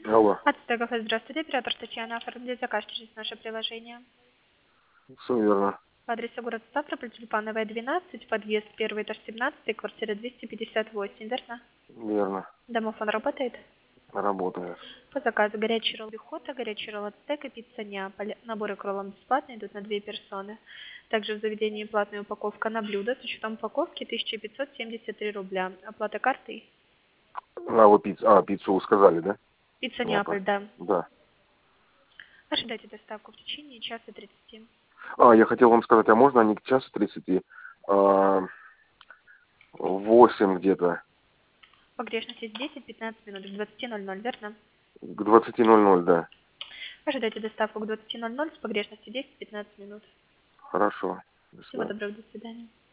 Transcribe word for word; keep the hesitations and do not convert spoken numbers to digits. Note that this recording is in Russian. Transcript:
Алло. Ацтеков, здравствуйте, оператор Татьяна, оформили заказ через наше приложение. Все верно. По адресу город Ставрополь, Тюльпановая, двенадцать, подъезд первый, этаж семнадцать, квартира двести пятьдесят восемь, верно? Верно. Домофон работает? Работает. По заказу горячий ролл пехота, горячий ролл ацтека, пицца Неаполь. Наборы к роллам бесплатно, идут на две персоны. Также в заведении платная упаковка на блюдо. С учетом упаковки тысяча пятьсот семьдесят три рубля. Оплата картой? А, вы пиццу, а, пиццу вы сказали, да? Пицца Неаполь. Неаполь, да. Да. Ожидайте доставку в течение часа тридцати. А, я хотел вам сказать, а можно не к часу тридцати, а восемь где-то, Погрешность есть десять-пятнадцать минут, к двадцати ноль-ноль, верно? к двадцати ноль-ноль, да. Ожидайте доставку к двадцати ноль-ноль с погрешностью десять-пятнадцать минут. Хорошо. До Всего свидания. доброго, до свидания.